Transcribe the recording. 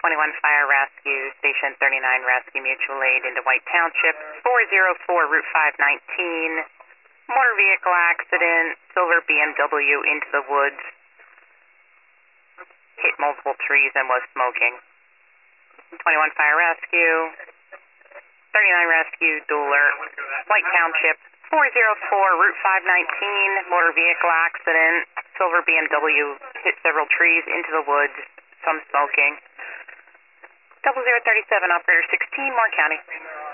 21 Fire Rescue, Station 39 Rescue Mutual Aid into White Township, 404 Route 519, motor vehicle accident, silver BMW into the woods, hit multiple trees and was smoking. 21 Fire Rescue, 39 Rescue, dual alert, White Township, 404 Route 519, motor vehicle accident, silver BMW hit several trees into the woods, some smoking. 0037, operator 16, Moore County.